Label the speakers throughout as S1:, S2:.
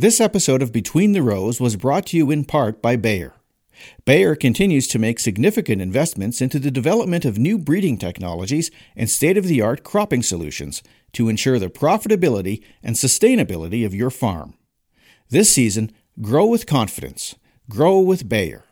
S1: This episode of Between the Rows was brought to you in part by Bayer. Bayer continues to make significant investments into the development of new breeding technologies and state-of-the-art cropping solutions to ensure the profitability and sustainability of your farm. This season, grow with confidence. Grow with Bayer.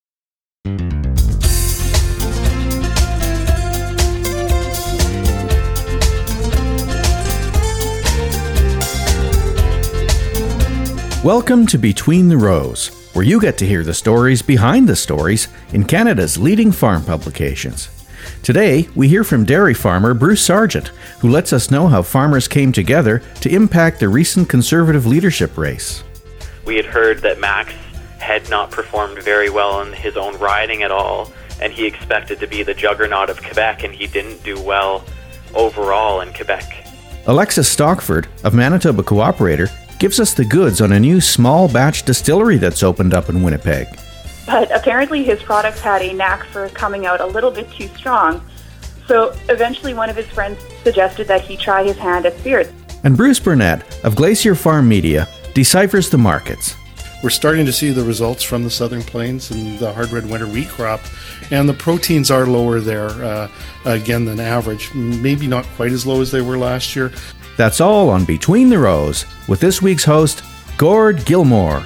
S1: Welcome to Between the Rows, where you get to hear the stories behind the stories in Canada's leading farm publications. Today, we hear from dairy farmer Bruce Sargent, who lets us know how farmers came together to impact the recent Conservative leadership race.
S2: We had heard that Max had not performed very well in his own riding at all, and he expected to be the juggernaut of Quebec, and he didn't do well overall in Quebec.
S1: Alexis Stockford of Manitoba Cooperator gives us the goods on a new small batch distillery that's opened up in Winnipeg.
S3: But apparently his products had a knack for coming out a little bit too strong. So eventually one of his friends suggested that he try his hand at spirits.
S1: And Bruce Burnett of Glacier Farm Media deciphers the markets.
S4: We're starting to see the results from the Southern Plains and the hard red winter wheat crop, and the proteins are lower there, again, than average. Maybe not quite as low as they were last year.
S1: That's all on Between the Rows with this week's host, Gord Gilmore.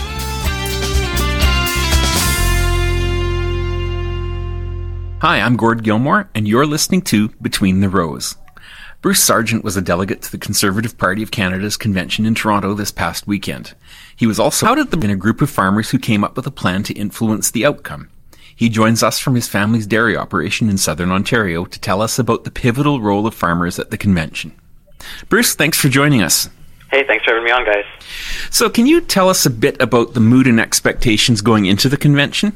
S5: Hi, I'm Gord Gilmore, and you're listening to Between the Rows. Bruce Sargent was a delegate to the Conservative Party of Canada's convention in Toronto this past weekend. He was also out in a group of farmers who came up with a plan to influence the outcome. He joins us from his family's dairy operation in southern Ontario to tell us about the pivotal role of farmers at the convention. Bruce, thanks for joining us.
S2: Hey, thanks for having me on, guys.
S5: So can you tell us a bit about the mood and expectations going into the convention?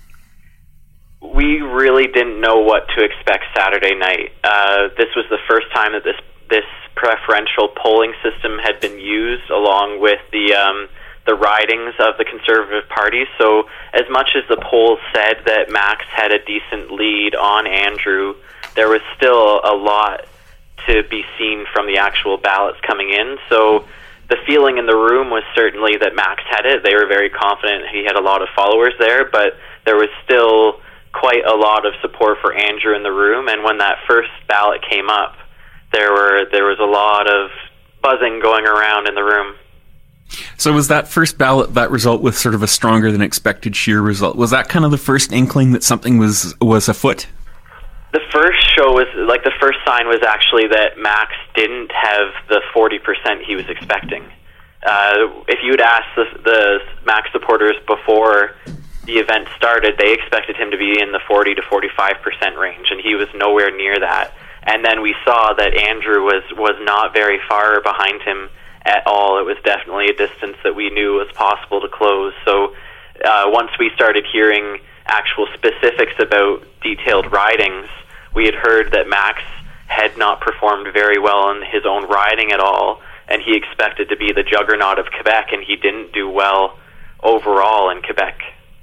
S2: We really didn't know what to expect Saturday night. This was the first time that this preferential polling system had been used along with the ridings of the Conservative Party. So as much as the polls said that Max had a decent lead on Andrew, there was still a lot to be seen from the actual ballots coming in. So the feeling in the room was certainly that Max had it. They were very confident he had a lot of followers there, but there was still quite a lot of support for Andrew in the room. And when that first ballot came up, there was a lot of buzzing going around in the room.
S5: So was that first ballot, that result with sort of a stronger than expected sheer result? Was that kind of the first inkling that something was afoot?
S2: The first the first sign was actually that Max didn't have the 40% he was expecting. If you had asked the Max supporters before the event started, they expected him to be in the 40 to 45% range, and he was nowhere near that. And then we saw that Andrew was not very far behind him at all. It was definitely a distance that we knew was possible to close. So once we started hearing actual specifics about detailed ridings, we had heard that Max had not performed very well in his own riding at all, and he expected to be the juggernaut of Quebec, and he didn't do well overall in Quebec.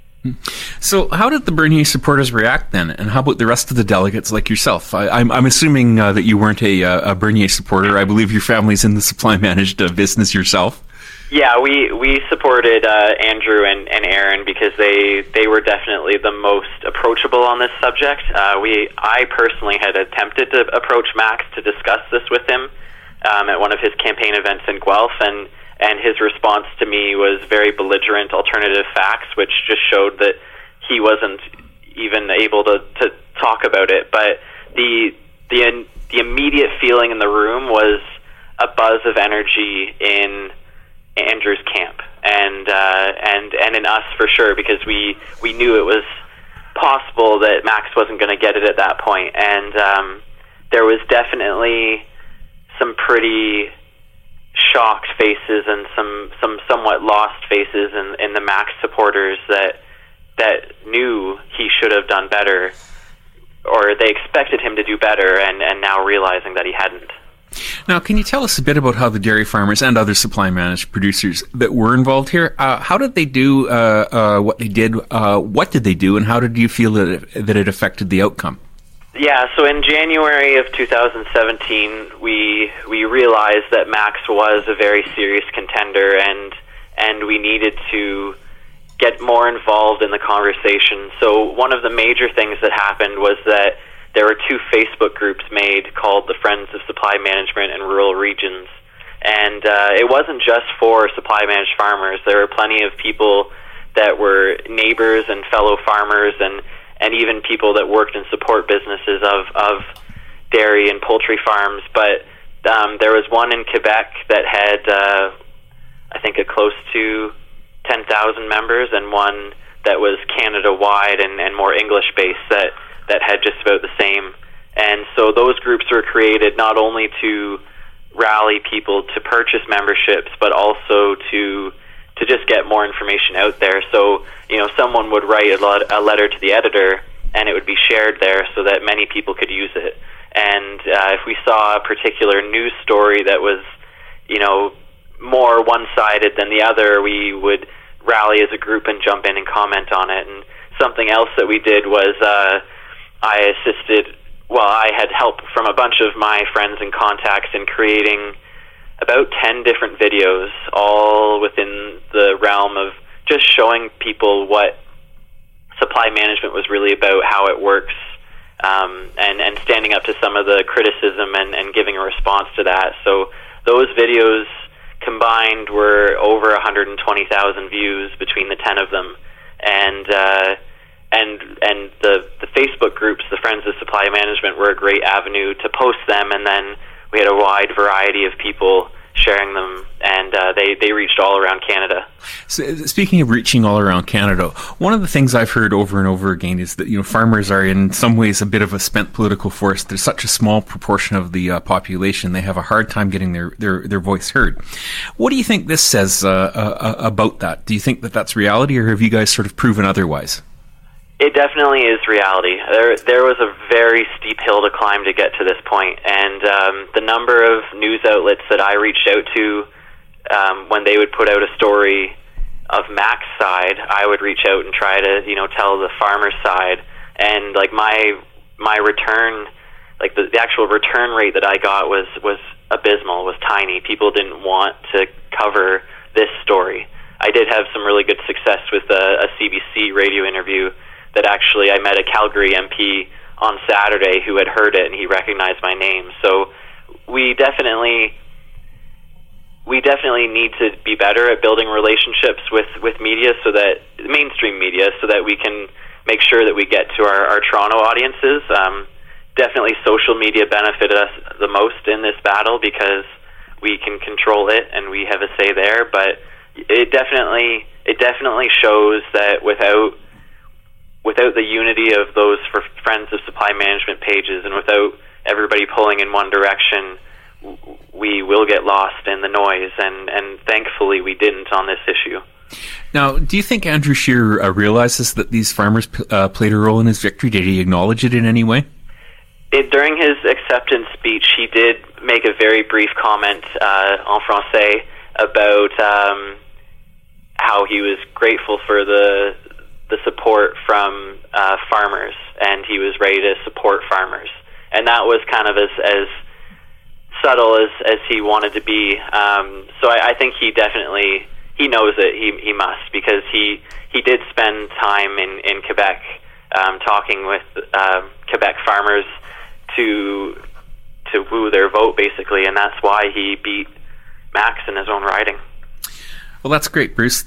S5: So how did the Bernier supporters react then, and how about the rest of the delegates like yourself? I'm assuming that you weren't a Bernier supporter. I believe your family's in the supply managed business yourself.
S2: Yeah, we supported Andrew and Aaron because they were definitely the most approachable on this subject. I personally had attempted to approach Max to discuss this with him at one of his campaign events in Guelph, and his response to me was very belligerent alternative facts, which just showed that he wasn't even able to talk about it. But the immediate feeling in the room was a buzz of energy in Andrew's camp, and in us for sure, because we knew it was possible that Max wasn't going to get it at that point, and there was definitely some pretty shocked faces and some somewhat lost faces in the Max supporters that knew he should have done better, or they expected him to do better, and now realizing that he hadn't.
S5: Now, can you tell us a bit about how the dairy farmers and other supply managed producers that were involved here, how did they do what they did? What did they do, and how did you feel that it affected the outcome?
S2: Yeah, so in January of 2017, we realized that Max was a very serious contender, and we needed to get more involved in the conversation. So one of the major things that happened was that there were 2 Facebook groups made called the Friends of Supply Management in Rural Regions. And it wasn't just for supply-managed farmers. There were plenty of people that were neighbors and fellow farmers and even people that worked in support businesses of dairy and poultry farms. But there was one in Quebec that had, I think, close to 10,000 members, and one that was Canada-wide and more English-based that had just about the same. And so those groups were created not only to rally people to purchase memberships, but also to just get more information out there. So, someone would write a letter to the editor, and it would be shared there so that many people could use it. And if we saw a particular news story that was, more one-sided than the other, we would rally as a group and jump in and comment on it. And something else that we did was I had help from a bunch of my friends and contacts in creating about 10 different videos, all within the realm of just showing people what supply management was really about, how it works, and standing up to some of the criticism and giving a response to that. So those videos combined were over 120,000 views between the 10 of them. And the Facebook groups, the Friends of Supply Management, were a great avenue to post them, and then we had a wide variety of people sharing them, and they reached all around Canada.
S5: So, speaking of reaching all around Canada, one of the things I've heard over and over again is that farmers are in some ways a bit of a spent political force. There's such a small proportion of the population; they have a hard time getting their voice heard. What do you think this says about that? Do you think that that's reality, or have you guys sort of proven otherwise?
S2: It definitely is reality. There was a very steep hill to climb to get to this point, and the number of news outlets that I reached out to when they would put out a story of Mac's side, I would reach out and try to tell the farmer's side, and like my return, like the actual return rate that I got was abysmal, was tiny. People didn't want to cover this story. I did have some really good success with a CBC radio interview. That actually I met a Calgary MP on Saturday who had heard it, and he recognized my name. So we definitely need to be better at building relationships with media, so that mainstream media, so that we can make sure that we get to our Toronto audiences. Definitely social media benefited us the most in this battle because we can control it and we have a say there, but it definitely shows that without the unity of those Friends of Supply Management pages, and without everybody pulling in one direction, we will get lost in the noise, and thankfully we didn't on this issue.
S5: Now, do you think Andrew Scheer realizes that these farmers played a role in his victory? Did he acknowledge it in any way?
S2: During his acceptance speech, he did make a very brief comment en français about how he was grateful for the support from farmers, and he was ready to support farmers. And that was kind of as subtle as he wanted to be. So I think he knows it. He must, because he did spend time in Quebec talking with Quebec farmers to woo their vote, basically, and that's why he beat Max in his own riding.
S5: Well, that's great, Bruce.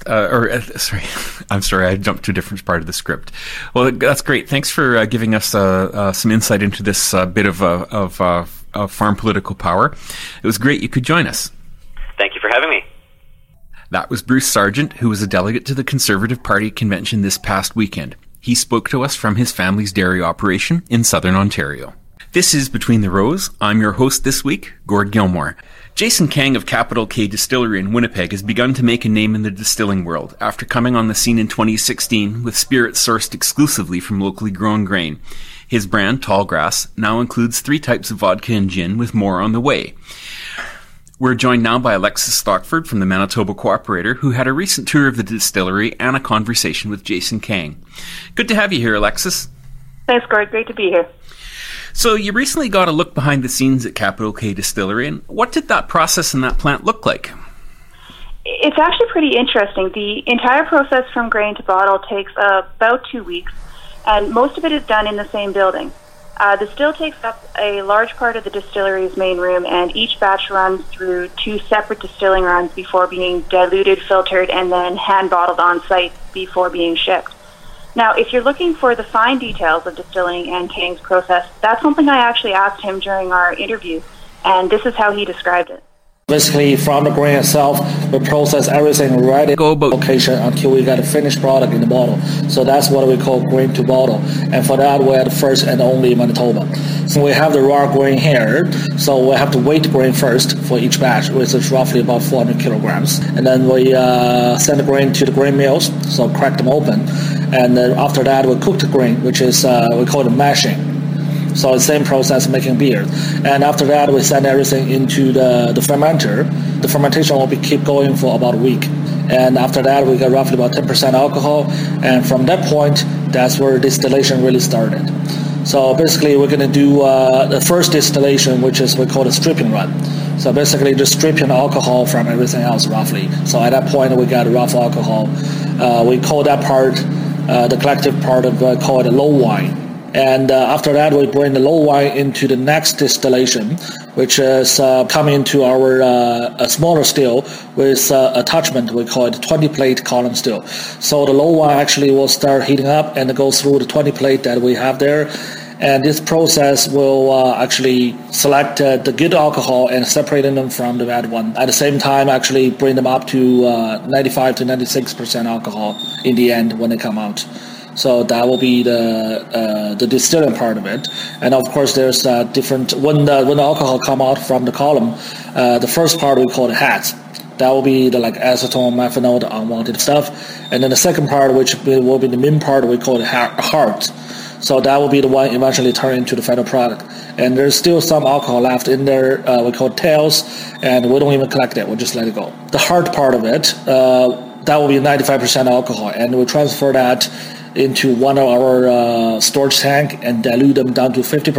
S5: I'm sorry, I jumped to a different part of the script. Well, that's great. Thanks for giving us some insight into this bit of farm political power. It was great you could join us.
S2: Thank you for having me.
S5: That was Bruce Sargent, who was a delegate to the Conservative Party convention this past weekend. He spoke to us from his family's dairy operation in southern Ontario. This is Between the Rows. I'm your host this week, Gord Gilmore. Jason Kang of Capital K Distillery in Winnipeg has begun to make a name in the distilling world after coming on the scene in 2016 with spirits sourced exclusively from locally grown grain. His brand, Tallgrass, now includes 3 types of vodka and gin, with more on the way. We're joined now by Alexis Stockford from the Manitoba Cooperator, who had a recent tour of the distillery and a conversation with Jason Kang. Good to have you here, Alexis.
S3: Thanks, Gord. Great to be here.
S5: So you recently got a look behind the scenes at Capital K Distillery, and what did that process in that plant look like?
S3: It's actually pretty interesting. The entire process from grain to bottle takes about 2 weeks, and most of it is done in the same building. The still takes up a large part of the distillery's main room, and each batch runs through 2 separate distilling runs before being diluted, filtered, and then hand-bottled on site before being shipped. Now, if you're looking for the fine details of distilling and Kang's process, that's something I actually asked him during our interview, and this is how he described it.
S6: Basically, from the grain itself, we process everything right at the location until we get a finished product in the bottle. So that's what we call grain to bottle. And for that, we're the first and only Manitoba. So we have the raw grain here. So we have to weight the grain first for each batch, which is roughly about 400 kilograms. And then we send the grain to the grain mills, so crack them open. And then after that, we cook the grain, which is, we call it mashing. So the same process making beer. And after that, we send everything into the fermenter. The fermentation will keep going for about a week. And after that, we get roughly about 10% alcohol. And from that point, that's where distillation really started. So basically, we're going to do the first distillation, which is we call the stripping run. So basically, just stripping alcohol from everything else, roughly. So at that point, we got rough alcohol. We call that part, the collective part of call it a low wine. And after that, we bring the low wine into the next distillation, which is coming into our a smaller still with attachment. We call it 20-plate column still. So the low wine actually will start heating up and go through the 20-plate that we have there. And this process will actually select the good alcohol and separating them from the bad one. At the same time, actually bring them up to 95 to 96% alcohol in the end when they come out. So that will be the distilling part of it. And of course, there's different, when the alcohol come out from the column, the first part we call the hats. That will be the like acetone, methanol, the unwanted stuff. And then the second part, which will be the main part, we call the heart. So that will be the one eventually turn into the final product. And there's still some alcohol left in there, we call tails, and we don't even collect it, we just let it go. The heart part of it, that will be 95% alcohol, and we transfer that into one of our storage tank and dilute them down to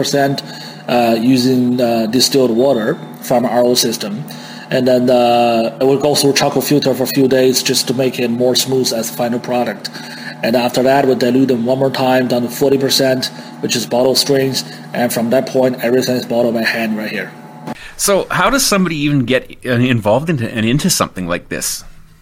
S6: 50% using distilled water from our RO system. And then it will go through charcoal filter for a few days just to make it more smooth as a final product. And after that, we dilute them one more time down to 40%, which is bottle strings. And from that point, everything is bottled by hand right here.
S5: So how does somebody even get involved into something like this?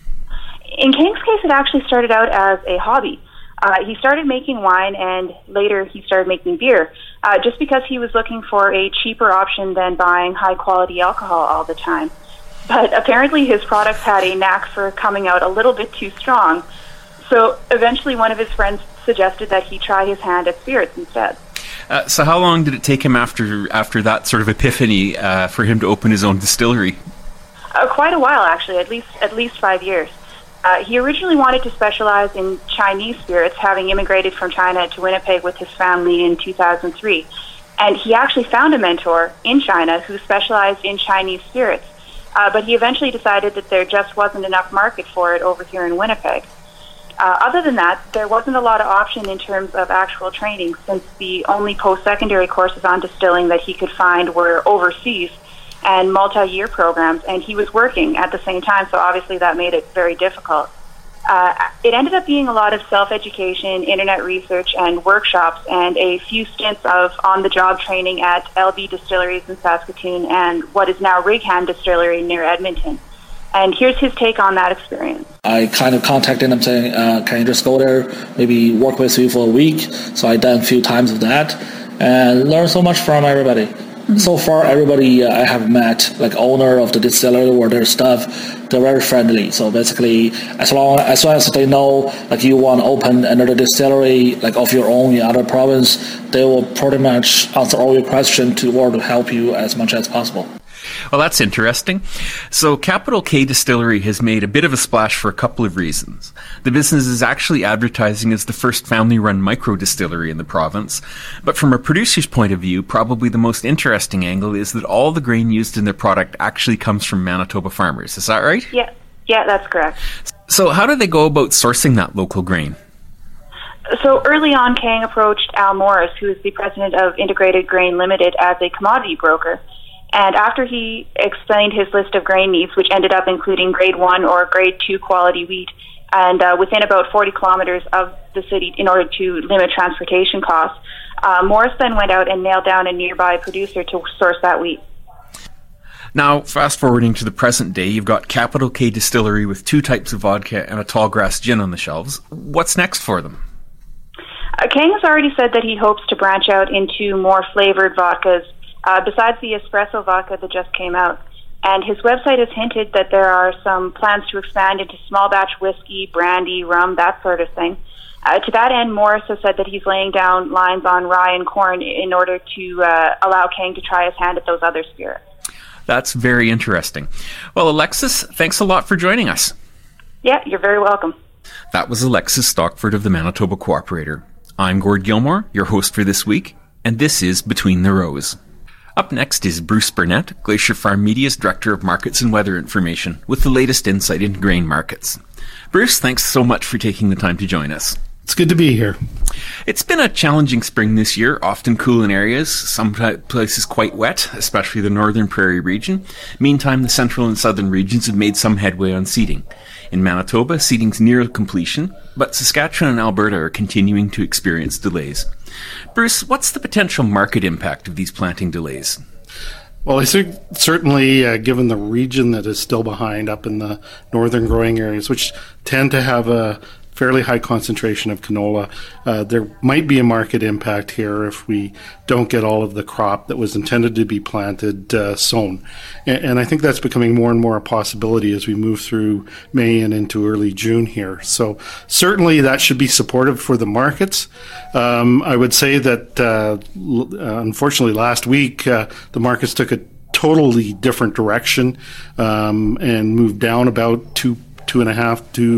S3: In Kang's case, it actually started out as a hobby. He started making wine, and later he started making beer, just because he was looking for a cheaper option than buying high-quality alcohol all the time. But apparently his products had a knack for coming out a little bit too strong, so eventually one of his friends suggested that he try his hand at spirits instead.
S5: So how long did it take him after that sort of epiphany for him to open his own distillery?
S3: Quite a while, actually, at least 5 years. He originally wanted to specialize in Chinese spirits, having immigrated from China to Winnipeg with his family in 2003. And he actually found a mentor in China who specialized in Chinese spirits. But he eventually decided that there just wasn't enough market for it over here in Winnipeg. Other than that, there wasn't a lot of option in terms of actual training, since the only post-secondary courses on distilling that he could find were overseas and multi-year programs, and he was working at the same time, so obviously that made it very difficult. It ended up being a lot of self-education, internet research, and workshops, and a few stints of on-the-job training at LB Distilleries in Saskatoon and what is now Righam Distillery near Edmonton. And here's his take on that experience.
S6: I kind of contacted him saying, can you just go there, maybe work with you for a week? So I done a few times of that and learned so much from everybody. So far, everybody I have met, like owner of the distillery or their staff, they're very friendly. So basically, as long as they know, like you want to open another distillery, like of your own in other province, they will pretty much answer all your questions to help you as much as possible.
S5: Well, that's interesting. So Capital K Distillery has made a bit of a splash for a couple of reasons. The business is actually advertising as the first family-run micro-distillery in the province. But from a producer's point of view, probably the most interesting angle is that all the grain used in their product actually comes from Manitoba farmers. Is that right?
S3: Yeah, that's correct.
S5: So how do they go about sourcing that local grain?
S3: So early on, Kang approached Al Morris, who is the president of Integrated Grain Limited, as a commodity broker. And after he explained his list of grain needs, which ended up including grade 1 or grade 2 quality wheat, and within about 40 kilometers of the city in order to limit transportation costs, Morris then went out and nailed down a nearby producer to source that wheat.
S5: Now, fast forwarding to the present day, you've got Capital K Distillery with 2 types of vodka and a tall grass gin on the shelves. What's next for them?
S3: Kang has already said that he hopes to branch out into more flavored vodkas, besides the espresso vodka that just came out. And his website has hinted that there are some plans to expand into small batch whiskey, brandy, rum, that sort of thing. To that end, Morris has said that he's laying down lines on rye and corn in order to allow Kang to try his hand at those other spirits.
S5: That's very interesting. Well, Alexis, thanks a lot for joining us.
S3: Yeah, you're very welcome.
S5: That was Alexis Stockford of the Manitoba Cooperator. I'm Gord Gilmore, your host for this week, and this is Between the Rows. Up next is Bruce Burnett, Glacier Farm Media's Director of Markets and Weather Information, with the latest insight into grain markets. Bruce, thanks so much for taking the time to join us.
S4: It's good to be here.
S5: It's been a challenging spring this year, often cool in areas, some places quite wet, especially the northern prairie region. Meantime, the central and southern regions have made some headway on seeding. In Manitoba, seeding's near completion, but Saskatchewan and Alberta are continuing to experience delays. Bruce, what's the potential market impact of these planting delays?
S4: Well, I think certainly given the region that is still behind up in the northern growing areas, which tend to have a fairly high concentration of canola, there might be a market impact here if we don't get all of the crop that was intended to be planted sown. And I think that's becoming more and more a possibility as we move through May and into early June here. So certainly that should be supportive for the markets. I would say that unfortunately last week the markets took a totally different direction and moved down about 2.5 to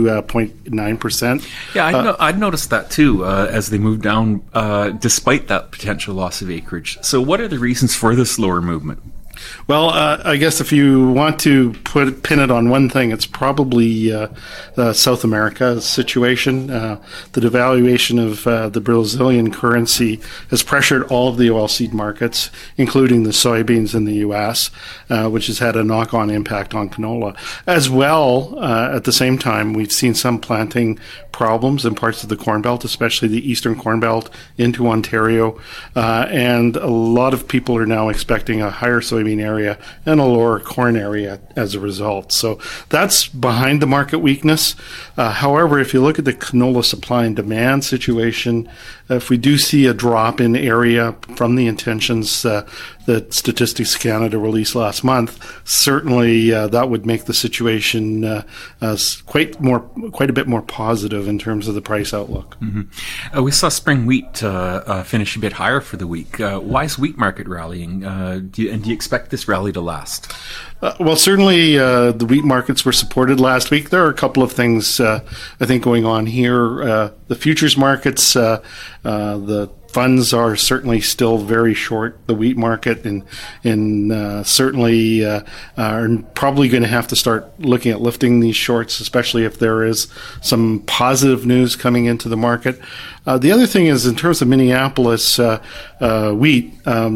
S4: 0.9%.
S5: Yeah, I'd noticed that too as they moved down, despite that potential loss of acreage. So, what are the reasons for this lower movement?
S4: Well, I guess if you want to pin it on one thing, it's probably South America's situation. The devaluation of the Brazilian currency has pressured all of the oilseed markets, including the soybeans in the U.S., which has had a knock-on impact on canola. As well, at the same time, we've seen some planting problems in parts of the Corn Belt, especially the eastern Corn Belt into Ontario, and a lot of people are now expecting a higher soybean area and a lower corn area as a result. So that's behind the market weakness. However, if you look at the canola supply and demand situation, if we do see a drop in area from the intentions that Statistics Canada released last month, certainly that would make the situation quite a bit more positive in terms of the price outlook.
S5: Mm-hmm. We saw spring wheat finish a bit higher for the week. Why is wheat market rallying? Do you expect this rally to last?
S4: Well, certainly the wheat markets were supported last week. There are a couple of things I think going on here. The futures markets, the funds are certainly still very short the wheat market, and certainly are probably going to have to start looking at lifting these shorts, especially if there is some positive news coming into the market. The other thing is, in terms of Minneapolis wheat,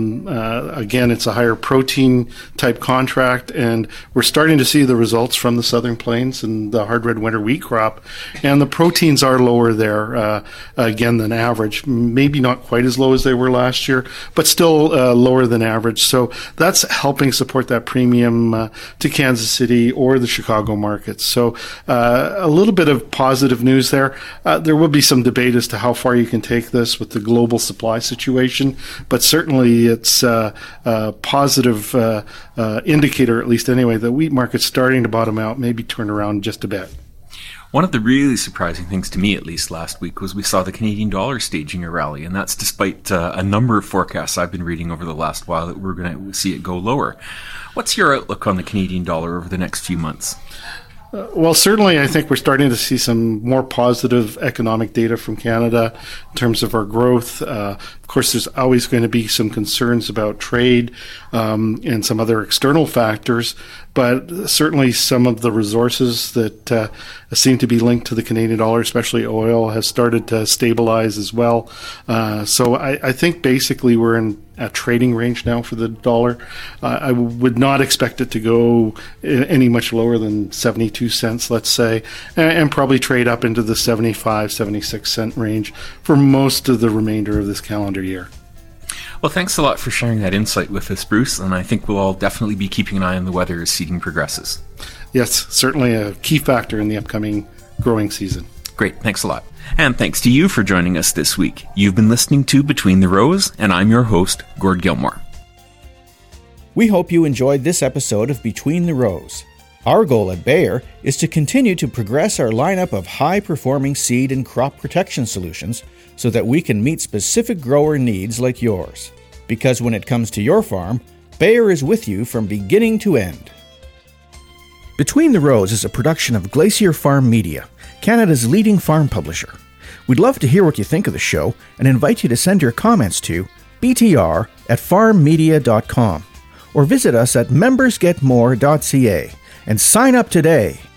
S4: again, it's a higher protein type contract, and we're starting to see the results from the Southern Plains and the hard red winter wheat crop, and the proteins are lower there again than average. Maybe not quite as low as they were last year, but still lower than average. So that's helping support that premium to Kansas City or the Chicago markets. So a little bit of positive news there. There will be some debate as to how far you can take this with the global supply situation, but certainly it's a positive indicator, at least anyway, that wheat market's starting to bottom out, maybe turn around just a bit.
S5: One of the really surprising things to me, at least last week, was we saw the Canadian dollar staging a rally, and that's despite a number of forecasts I've been reading over the last while that we're going to see it go lower. What's your outlook on the Canadian dollar over the next few months?
S4: Well, certainly I think we're starting to see some more positive economic data from Canada in terms of our growth. course, there's always going to be some concerns about trade and some other external factors, but certainly some of the resources that seem to be linked to the Canadian dollar, especially oil, has started to stabilize as well. So I think basically we're in a trading range now for the dollar. I would not expect it to go any much lower than 72 cents, let's say, and probably trade up into the 75, 76 cent range for most of the remainder of this calendar year.
S5: Well, thanks a lot for sharing that insight with us, Bruce, and I think we'll all definitely be keeping an eye on the weather as seeding progresses.
S4: Yes, certainly a key factor in the upcoming growing season.
S5: Great, thanks a lot. And thanks to you for joining us this week. You've been listening to Between the Rows, and I'm your host, Gord Gilmore.
S1: We hope you enjoyed this episode of Between the Rows. Our goal at Bayer is to continue to progress our lineup of high-performing seed and crop protection solutions so that we can meet specific grower needs like yours. Because when it comes to your farm, Bayer is with you from beginning to end. Between the Rows is a production of Glacier Farm Media, Canada's leading farm publisher. We'd love to hear what you think of the show and invite you to send your comments to btr@farmmedia.com or visit us at membersgetmore.ca and sign up today.